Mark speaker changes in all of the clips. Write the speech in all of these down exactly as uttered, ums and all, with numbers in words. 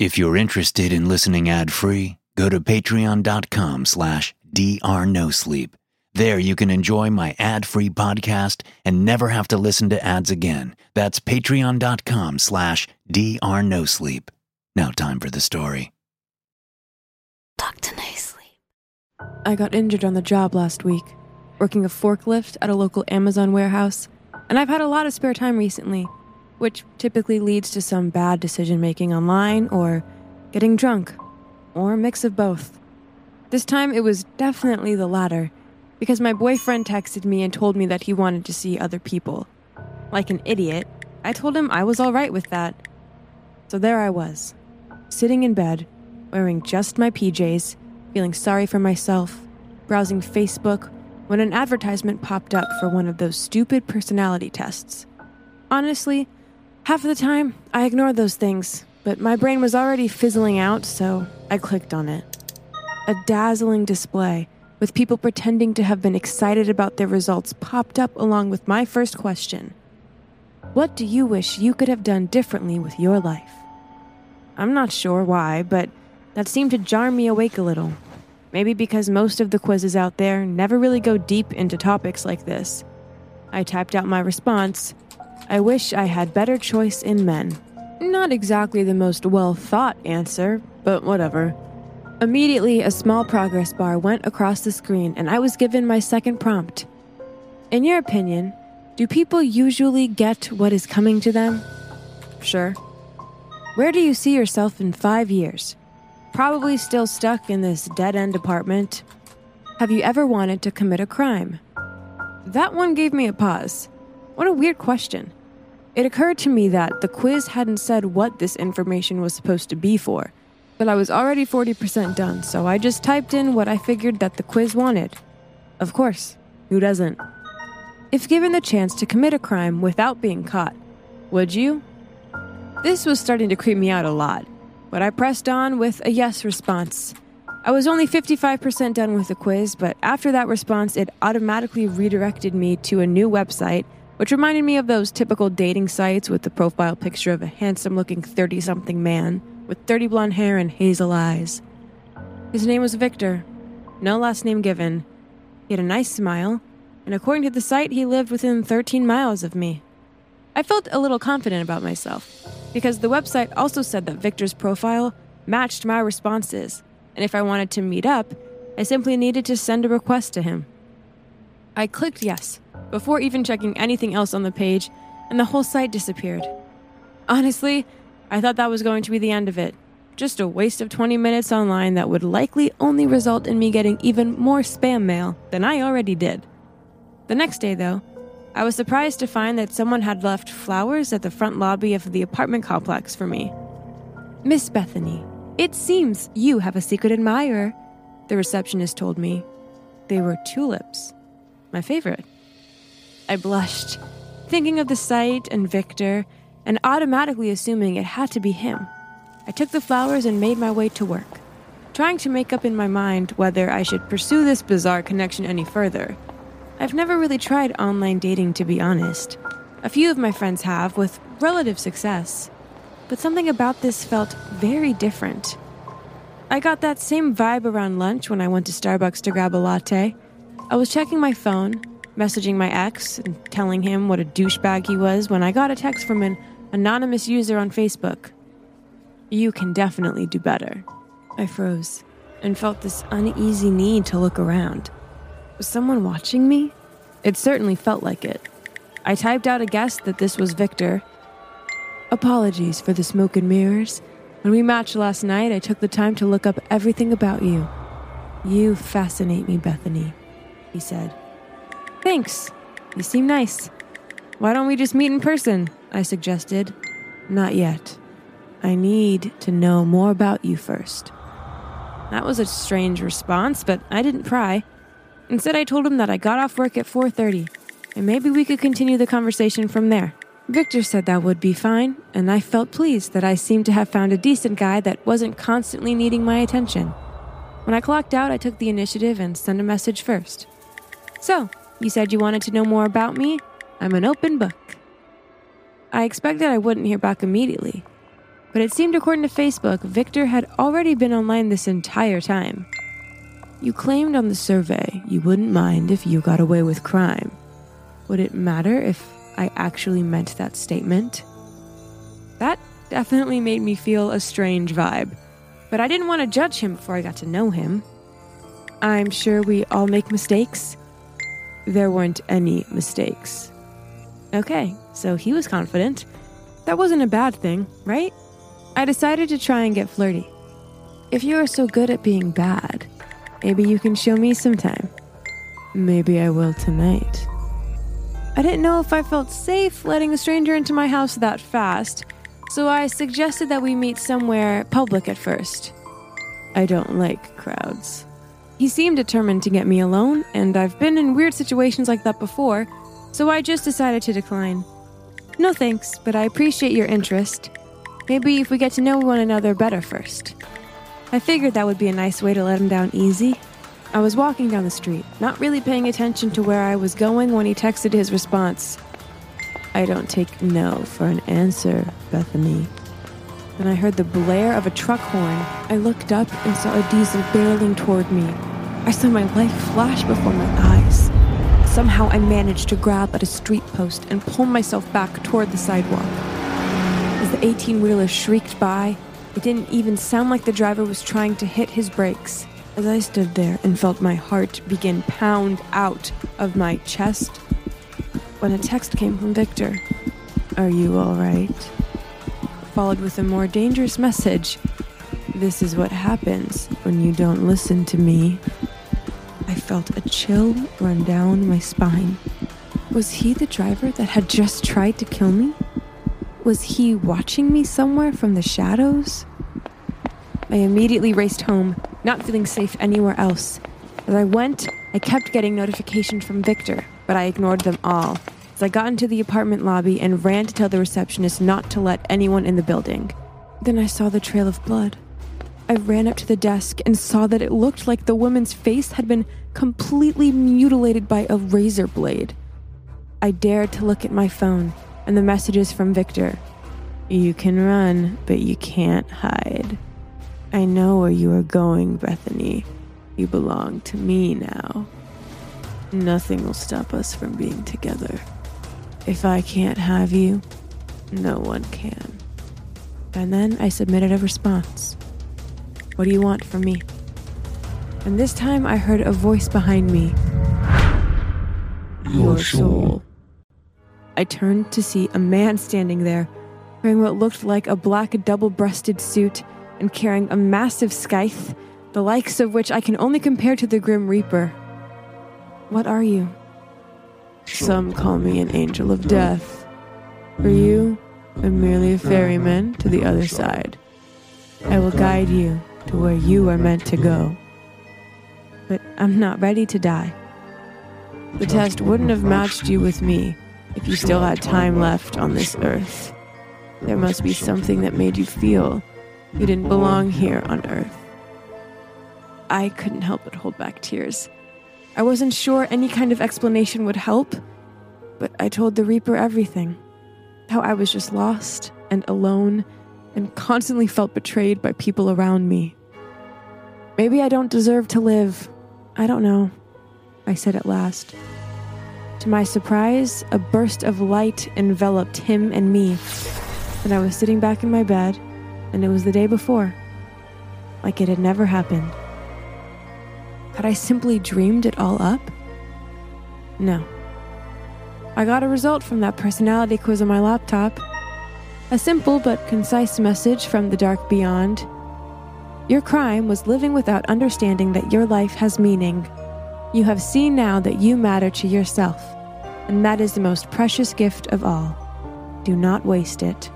Speaker 1: If you're interested in listening ad-free, go to patreon.com slash drnosleep. There you can enjoy my ad-free podcast and never have to listen to ads again. That's patreon.com slash drnosleep. Now time for the story.
Speaker 2: Doctor No Sleep.
Speaker 3: I got injured on the job last week, working a forklift at a local Amazon warehouse, and I've had a lot of spare time recently, which typically leads to some bad decision-making online or getting drunk, or a mix of both. This time it was definitely the latter, because my boyfriend texted me and told me that he wanted to see other people. Like an idiot, I told him I was all right with that. So there I was, sitting in bed, wearing just my P Js, feeling sorry for myself, browsing Facebook, when an advertisement popped up for one of those stupid personality tests. Honestly, half of the time, I ignored those things, but my brain was already fizzling out, so I clicked on it. A dazzling display with people pretending to have been excited about their results popped up along with my first question. What do you wish you could have done differently with your life? I'm not sure why, but that seemed to jar me awake a little. Maybe because most of the quizzes out there never really go deep into topics like this. I typed out my response. I wish I had better choice in men. Not exactly the most well-thought answer, but whatever. Immediately, a small progress bar went across the screen, and I was given my second prompt. In your opinion, do people usually get what is coming to them? Sure. Where do you see yourself in five years? Probably still stuck in this dead-end apartment. Have you ever wanted to commit a crime? That one gave me a pause. What a weird question. It occurred to me that the quiz hadn't said what this information was supposed to be for, but I was already forty percent done, so I just typed in what I figured that the quiz wanted. Of course, who doesn't? If given the chance to commit a crime without being caught, would you? This was starting to creep me out a lot, but I pressed on with a yes response. I was only fifty-five percent done with the quiz, but after that response, it automatically redirected me to a new website, which reminded me of those typical dating sites with the profile picture of a handsome-looking thirty-something man with dirty blonde hair and hazel eyes. His name was Victor. No last name given. He had a nice smile, and according to the site, he lived within thirteen miles of me. I felt a little confident about myself, because the website also said that Victor's profile matched my responses, and if I wanted to meet up, I simply needed to send a request to him. I clicked yes, before even checking anything else on the page, and the whole site disappeared. Honestly, I thought that was going to be the end of it. Just a waste of twenty minutes online that would likely only result in me getting even more spam mail than I already did. The next day, though, I was surprised to find that someone had left flowers at the front lobby of the apartment complex for me. Miss Bethany, it seems you have a secret admirer, the receptionist told me. They were tulips. My favorite. I blushed, thinking of the site and Victor, and automatically assuming it had to be him. I took the flowers and made my way to work, trying to make up in my mind whether I should pursue this bizarre connection any further. I've never really tried online dating, to be honest. A few of my friends have, with relative success. But something about this felt very different. I got that same vibe around lunch when I went to Starbucks to grab a latte. I was checking my phone, messaging my ex, and telling him what a douchebag he was when I got a text from an anonymous user on Facebook. You can definitely do better. I froze and felt this uneasy need to look around. Was someone watching me? It certainly felt like it. I typed out a guess that this was Victor. Apologies for the smoke and mirrors. When we matched last night, I took the time to look up everything about you. You fascinate me, Bethany, he said. Thanks. You seem nice. Why don't we just meet in person? I suggested. Not yet. I need to know more about you first. That was a strange response, but I didn't pry. Instead, I told him that I got off work at four thirty, and maybe we could continue the conversation from there. Victor said that would be fine, and I felt pleased that I seemed to have found a decent guy that wasn't constantly needing my attention. When I clocked out, I took the initiative and sent a message first. So, you said you wanted to know more about me? I'm an open book. I expected I wouldn't hear back immediately, But it seemed according to Facebook, Victor had already been online this entire time. You claimed on the survey you wouldn't mind if you got away with crime. Would it matter if I actually meant that statement? That definitely made me feel a strange vibe, but I didn't want to judge him before I got to know him. I'm sure we all make mistakes. There weren't any mistakes. Okay, so he was confident. That wasn't a bad thing, right? I decided to try and get flirty. If you are so good at being bad, maybe you can show me sometime. Maybe I will tonight. I didn't know if I felt safe letting a stranger into my house that fast, so I suggested that we meet somewhere public at first. I don't like crowds. He seemed determined to get me alone, and I've been in weird situations like that before, so I just decided to decline. No thanks, but I appreciate your interest. Maybe if we get to know one another better first. I figured that would be a nice way to let him down easy. I was walking down the street, not really paying attention to where I was going when he texted his response. I don't take no for an answer, Bethany. Then I heard the blare of a truck horn. I looked up and saw a diesel barreling toward me. I saw my life flash before my eyes. Somehow I managed to grab at a street post and pull myself back toward the sidewalk. As the eighteen-wheeler shrieked by, it didn't even sound like the driver was trying to hit his brakes. As I stood there and felt my heart begin pound out of my chest, when a text came from Victor. Are you all right? Followed with a more dangerous message. This is what happens when you don't listen to me. I felt a chill run down my spine. Was he the driver that had just tried to kill me? Was he watching me somewhere from the shadows? I immediately raced home, not feeling safe anywhere else. As I went, I kept getting notifications from Victor, but I ignored them all. As I got into the apartment lobby and ran to tell the receptionist not to let anyone in the building. Then I saw the trail of blood. I ran up to the desk and saw that it looked like the woman's face had been completely mutilated by a razor blade. I dared to look at my phone and the messages from Victor. You can run, but you can't hide. I know where you are going, Bethany. You belong to me now. Nothing will stop us from being together. If I can't have you, no one can. And then I submitted a response. What do you want from me? And this time I heard a voice behind me. Your soul. I turned to see a man standing there, wearing what looked like a black double-breasted suit and carrying a massive scythe, the likes of which I can only compare to the Grim Reaper. What are you? Some call me an angel of death. For you, I'm merely a ferryman to the other side. I will guide you to where you are meant to go. But I'm not ready to die. The test wouldn't have matched you with me if you still had time left on this earth. There must be something that made you feel you didn't belong here on Earth. I couldn't help but hold back tears. I wasn't sure any kind of explanation would help, but I told the Reaper everything. How I was just lost and alone and constantly felt betrayed by people around me. Maybe I don't deserve to live. I don't know, I said at last. To my surprise, a burst of light enveloped him and me, and I was sitting back in my bed, and it was the day before, like it had never happened. Had I simply dreamed it all up? No. I got a result from that personality quiz on my laptop. A simple but concise message from the dark beyond. Your crime was living without understanding that your life has meaning. You have seen now that you matter to yourself, and that is the most precious gift of all. Do not waste it.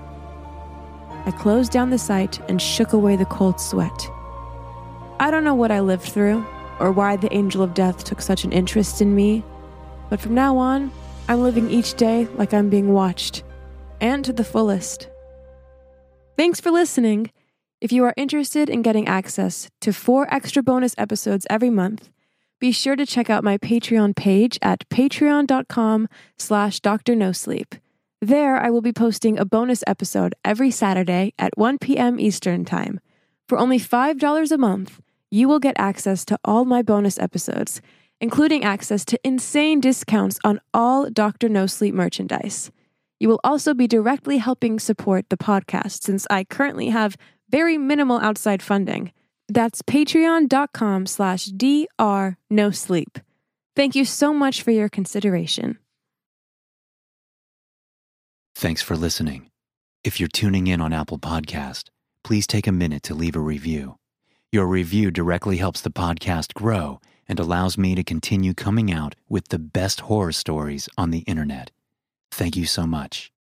Speaker 3: I closed down the site and shook away the cold sweat. I don't know what I lived through, or why the angel of death took such an interest in me, but from now on, I'm living each day like I'm being watched, and to the fullest. Thanks for listening. If you are interested in getting access to four extra bonus episodes every month, be sure to check out my Patreon page at patreon.com slash Dr. No Sleep. There, I will be posting a bonus episode every Saturday at one p.m. Eastern Time. For only five dollars a month, you will get access to all my bonus episodes, including access to insane discounts on all Doctor No Sleep merchandise. You will also be directly helping support the podcast since I currently have very minimal outside funding. That's patreon.com slash dr no sleep. Thank you so much for your consideration.
Speaker 1: Thanks for listening. If you're tuning in on Apple Podcast, please take a minute to leave a review. Your review directly helps the podcast grow and allows me to continue coming out with the best horror stories on the internet. Thank you so much.